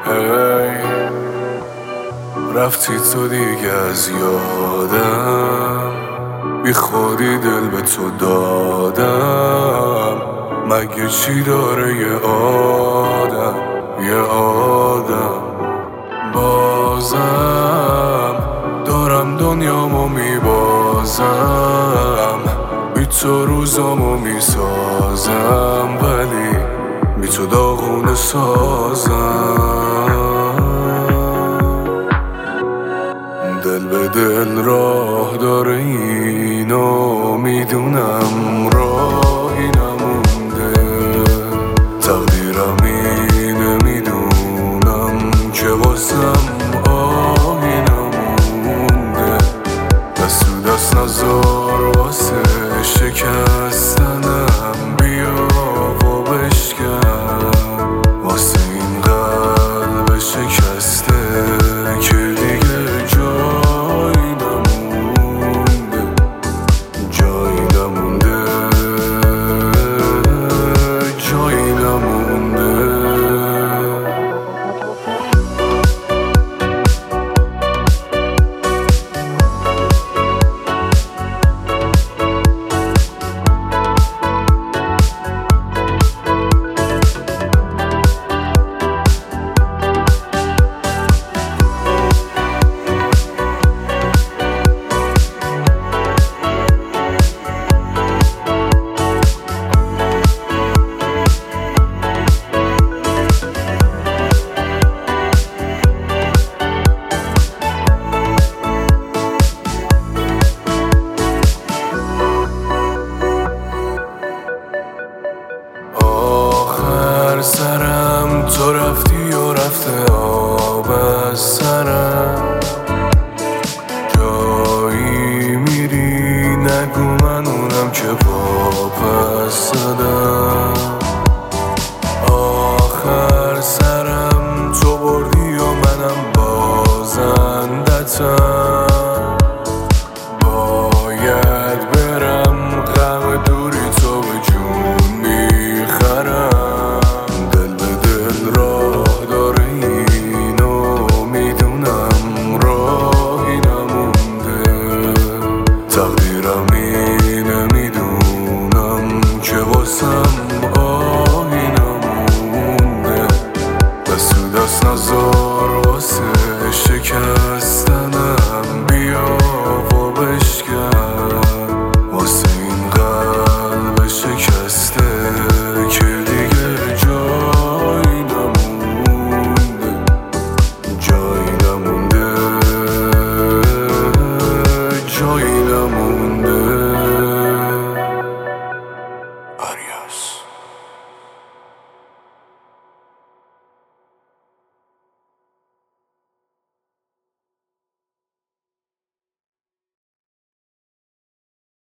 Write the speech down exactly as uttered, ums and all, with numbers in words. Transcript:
هی رفتی تو دیگه از یادم، بی خودی دل به تو دادم. مگه چی داره یه آدم، یه آدم؟ بازم دارم دنیامو میبازم، بی تو روزامو میسازم، ولی بی تو داغونه سازم. دل به دل راه داره اینو میدونم، راهی نمونده. تقدیرم اینه میدونم که واسم آهی نمونده. دست تو دست نزار واسه شکستنم، بیا و بشکن واسه این قلب شکسته که دیگه جایی نمونده، جایی نمونده، جایی نمونده. آخر سرم تو رفتی